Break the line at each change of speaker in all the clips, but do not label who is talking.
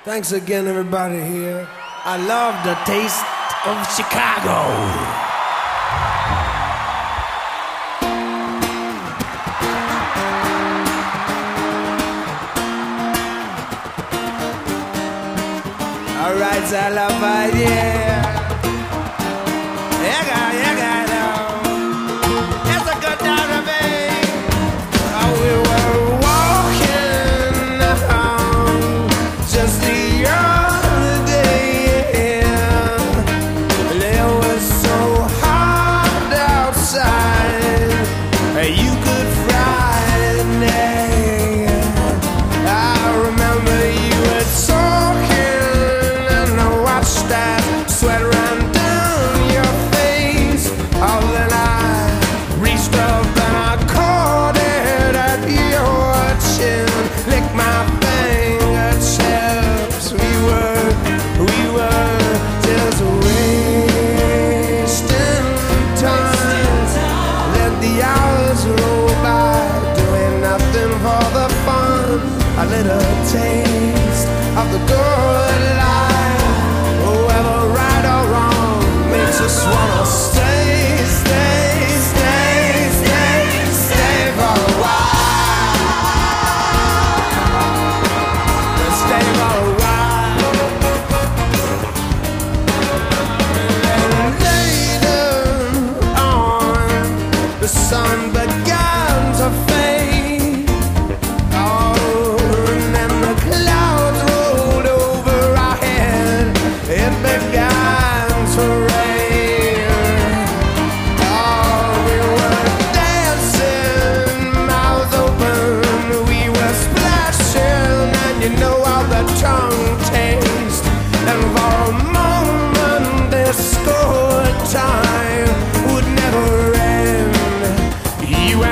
Thanks again, everybody here. I love the taste of Chicago. All right, I love it, yeah. It's a good time to be. We were walking home just the other day, and it was so hot outside. You could fry an egg. I remember you were talking, and I watched that sweat run down your face. Oh, then I reached up and I caught it at your chin, licked my fingertips. We were just wasting time. Let the hours roll by, doing nothing for the fun. A little taste of the good life, whether right or wrong, makes us wanna stay, stay, stay, stay, stay for a while. Stay for a while. And later on, the sun began to fade. Oh, and then the clouds rolled over our head. It began to rain. Oh, we were dancing, mouths open. We were splashing, and you know how the tongue tastes. And for a moment, this good time would never end. You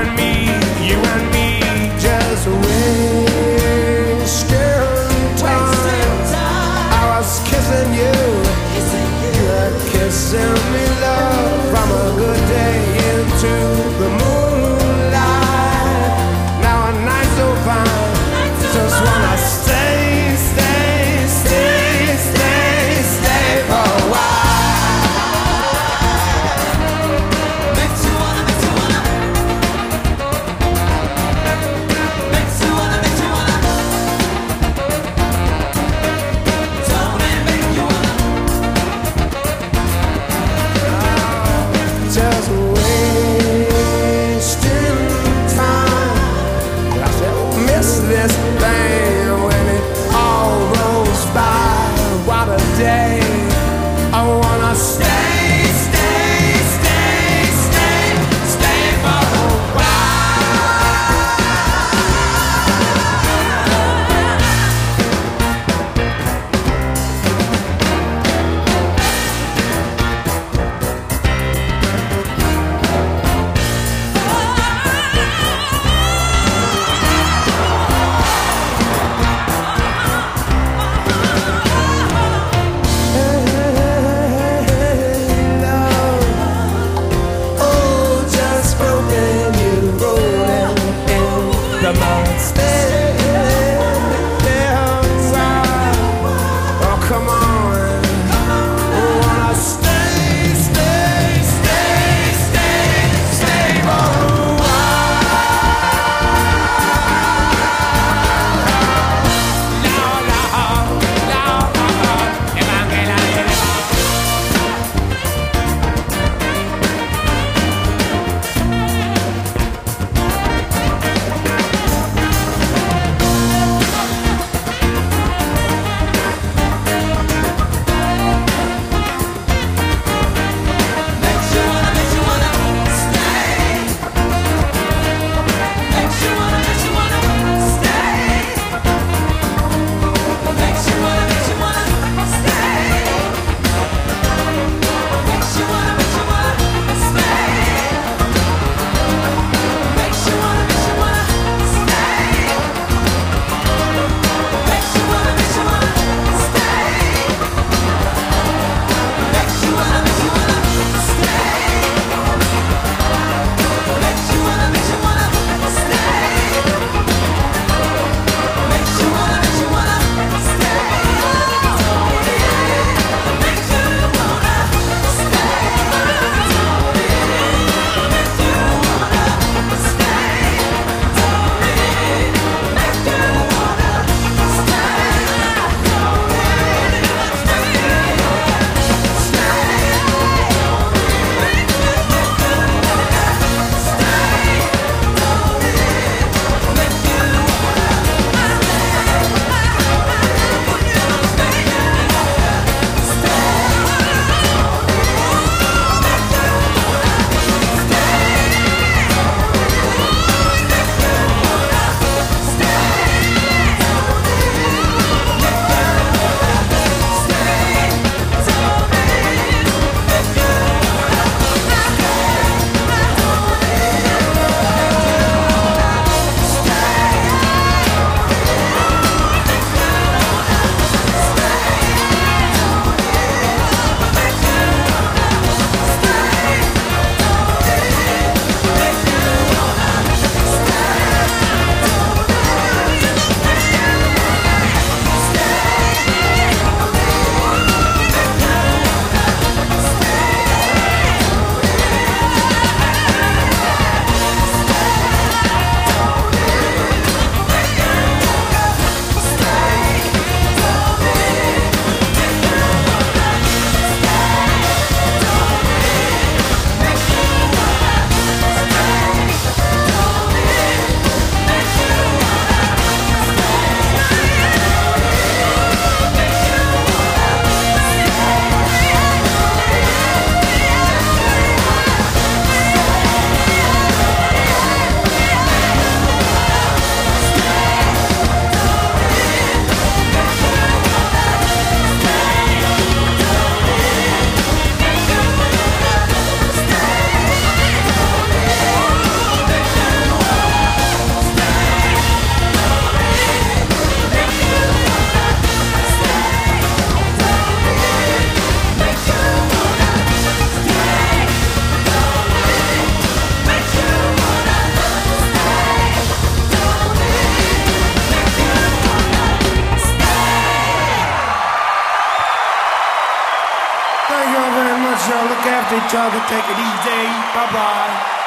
each other. Take it easy. Bye bye.